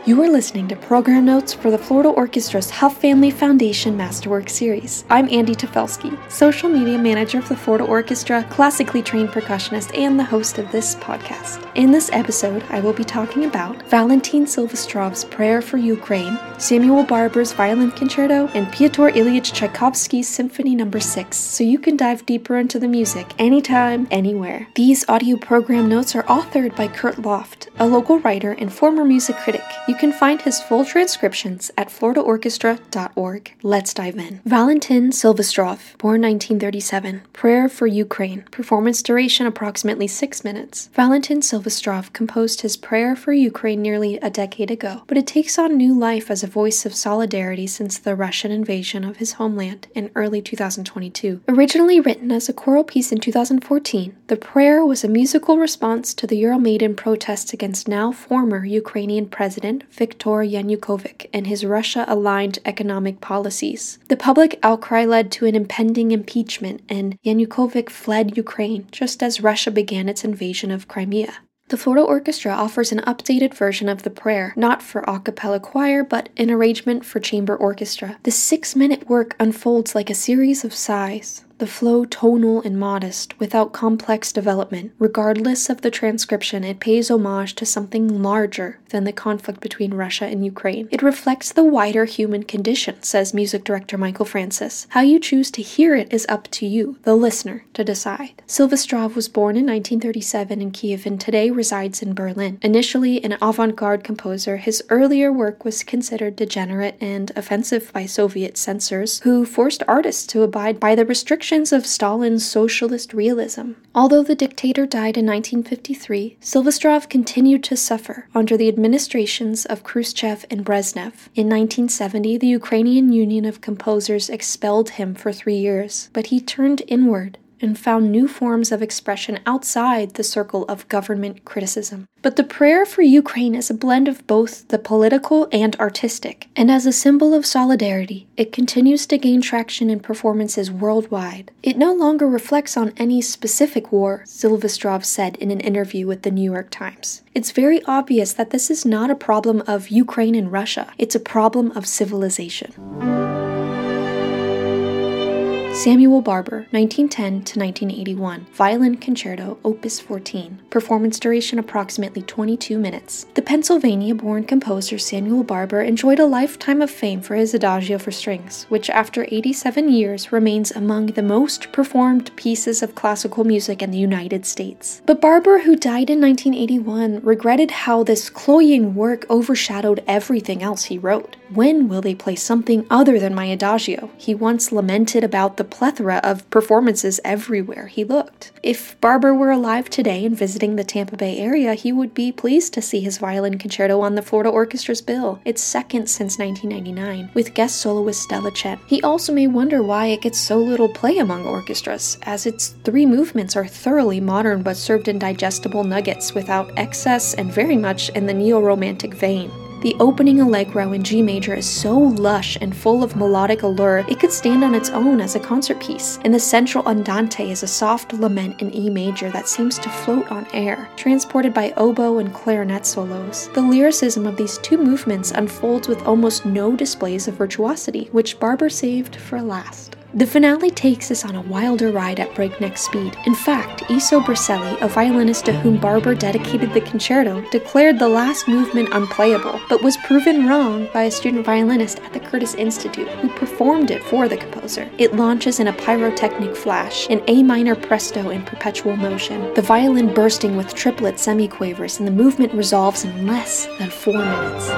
You are listening to program notes for the Florida Orchestra's Huff Family Foundation Masterwork Series. I'm Andy Tefelsky, social media manager of the Florida Orchestra, classically trained percussionist, and the host of this podcast. In this episode, I will be talking about Valentin Silvestrov's Prayer for Ukraine, Samuel Barber's Violin Concerto, and Pyotr Ilyich Tchaikovsky's Symphony No. 6, so you can dive deeper into the music anytime, anywhere. These audio program notes are authored by Kurt Loft, a local writer and former music critic. You can find his full transcriptions at floridaorchestra.org. Let's dive in. Valentin Silvestrov, born 1937, Prayer for Ukraine, performance duration approximately 6 minutes. Valentin Silvestrov composed his Prayer for Ukraine nearly a decade ago, but it takes on new life as a voice of solidarity since the Russian invasion of his homeland in early 2022. Originally written as a choral piece in 2014, the prayer was a musical response to the Euromaidan protests against now former Ukrainian President Viktor Yanukovych and his Russia-aligned economic policies. The public outcry led to an impending impeachment, and Yanukovych fled Ukraine just as Russia began its invasion of Crimea. The Florida Orchestra offers an updated version of the prayer, not for a cappella choir, but an arrangement for chamber orchestra. The 6-minute work unfolds like a series of sighs, the flow tonal and modest, without complex development. Regardless of the transcription, it pays homage to something larger than the conflict between Russia and Ukraine. It reflects the wider human condition, says music director Michael Francis. How you choose to hear it is up to you, the listener, to decide. Silvestrov was born in 1937 in Kiev and today resides in Berlin. Initially an avant-garde composer, his earlier work was considered degenerate and offensive by Soviet censors, who forced artists to abide by the restrictions of Stalin's socialist realism. Although the dictator died in 1953, Silvestrov continued to suffer under the administrations of Khrushchev and Brezhnev. In 1970, the Ukrainian Union of Composers expelled him for 3 years, but he turned inward and found new forms of expression outside the circle of government criticism. But the prayer for Ukraine is a blend of both the political and artistic, and as a symbol of solidarity, it continues to gain traction in performances worldwide. It no longer reflects on any specific war, Silvestrov said in an interview with the New York Times. It's very obvious that this is not a problem of Ukraine and Russia, it's a problem of civilization. Samuel Barber, 1910 to 1981, Violin Concerto, Opus 14, performance duration approximately 22 minutes. The Pennsylvania-born composer Samuel Barber enjoyed a lifetime of fame for his Adagio for strings, which after 87 years remains among the most performed pieces of classical music in the United States. But Barber, who died in 1981, regretted how this cloying work overshadowed everything else he wrote. When will they play something other than my Adagio? He once lamented about the plethora of performances everywhere he looked. If Barber were alive today and visiting the Tampa Bay area, he would be pleased to see his Violin Concerto on the Florida Orchestra's bill, its second since 1999, with guest soloist Stella Chen. He also may wonder why it gets so little play among orchestras, as its 3 movements are thoroughly modern but served in digestible nuggets without excess and very much in the neo-romantic vein. The opening allegro in G major is so lush and full of melodic allure, it could stand on its own as a concert piece, and the central andante is a soft lament in E major that seems to float on air, transported by oboe and clarinet solos. The lyricism of these 2 movements unfolds with almost no displays of virtuosity, which Barber saved for last. The finale takes us on a wilder ride at breakneck speed. In fact, Iso Briselli, a violinist to whom Barber dedicated the concerto, declared the last movement unplayable, but was proven wrong by a student violinist at the Curtis Institute, who performed it for the composer. It launches in a pyrotechnic flash, an A minor presto in perpetual motion, the violin bursting with triplet semiquavers, and the movement resolves in less than 4 minutes.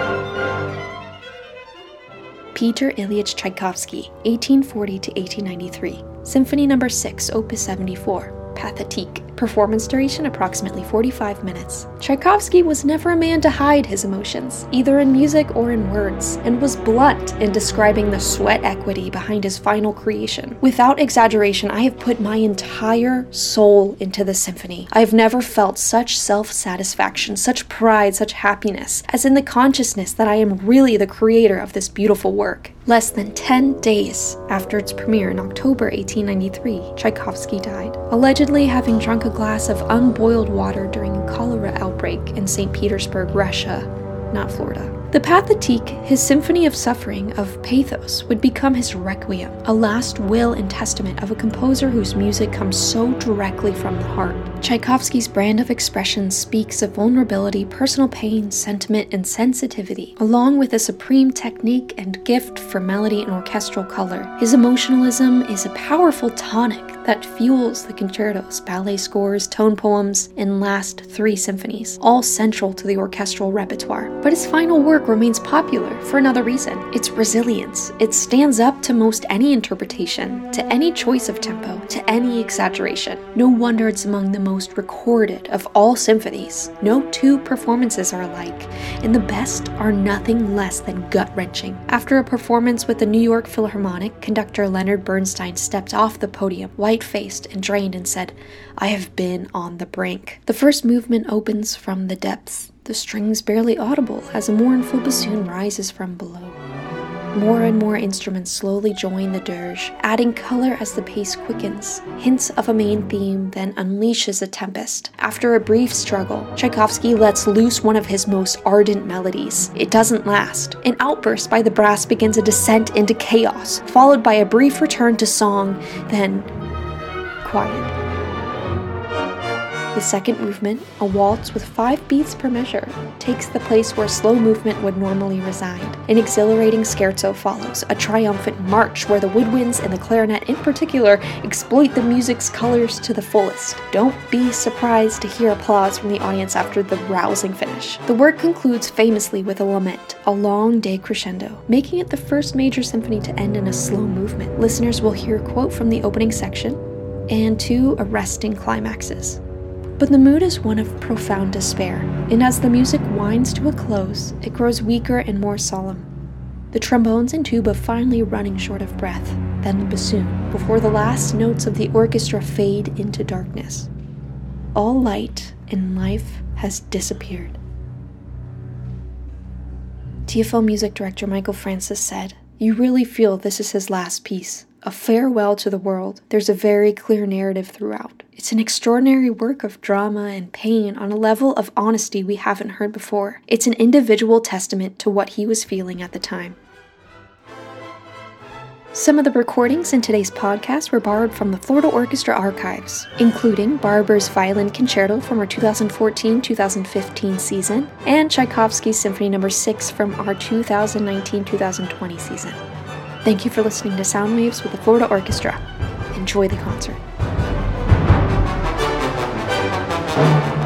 Pyotr Ilyich Tchaikovsky, 1840 to 1893, Symphony No. 6, Opus 74, Pathétique, performance duration approximately 45 minutes. Tchaikovsky was never a man to hide his emotions, either in music or in words, and was blunt in describing the sweat equity behind his final creation. Without exaggeration, I have put my entire soul into this symphony. I have never felt such self-satisfaction, such pride, such happiness, as in the consciousness that I am really the creator of this beautiful work. Less than 10 days after its premiere in October 1893, Tchaikovsky died, allegedly having drunk a glass of unboiled water during a cholera outbreak in St. Petersburg, Russia, not Florida. The Pathétique, his symphony of suffering, of pathos, would become his requiem, a last will and testament of a composer whose music comes so directly from the heart. Tchaikovsky's brand of expression speaks of vulnerability, personal pain, sentiment, and sensitivity, along with a supreme technique and gift for melody and orchestral color. His emotionalism is a powerful tonic that fuels the concertos, ballet scores, tone poems, and last 3 symphonies, all central to the orchestral repertoire. But his final work remains popular for another reason: its resilience. It stands up to most any interpretation, to any choice of tempo, to any exaggeration. No wonder it's among the most recorded of all symphonies. No 2 performances are alike, and the best are nothing less than gut-wrenching. After a performance with the New York Philharmonic, conductor Leonard Bernstein stepped off the podium, white-faced and drained, and said, "I have been on the brink." The first movement opens from the depths, the strings barely audible as a mournful bassoon rises from below. More and more instruments slowly join the dirge, adding color as the pace quickens. Hints of a main theme then unleashes a tempest. After a brief struggle, Tchaikovsky lets loose one of his most ardent melodies. It doesn't last. An outburst by the brass begins a descent into chaos, followed by a brief return to song, then quiet. The second movement, a waltz with 5 beats per measure, takes the place where slow movement would normally reside. An exhilarating scherzo follows, a triumphant march where the woodwinds and the clarinet in particular exploit the music's colors to the fullest. Don't be surprised to hear applause from the audience after the rousing finish. The work concludes famously with a lament, a long decrescendo, making it the first major symphony to end in a slow movement. Listeners will hear a quote from the opening section and 2 arresting climaxes. But the mood is one of profound despair, and as the music winds to a close, it grows weaker and more solemn. The trombones and tuba finally running short of breath, then the bassoon, before the last notes of the orchestra fade into darkness. All light and life has disappeared. TFL music director Michael Francis said, "You really feel this is his last piece. A farewell to the world. There's a very clear narrative throughout. It's an extraordinary work of drama and pain on a level of honesty we haven't heard before. It's an individual testament to what he was feeling at the time." Some of the recordings in today's podcast were borrowed from the Florida Orchestra archives, including Barber's Violin Concerto from our 2014-2015 season, and Tchaikovsky's Symphony No. 6 from our 2019-2020 season. Thank you for listening to Sound Waves with the Florida Orchestra. Enjoy the concert.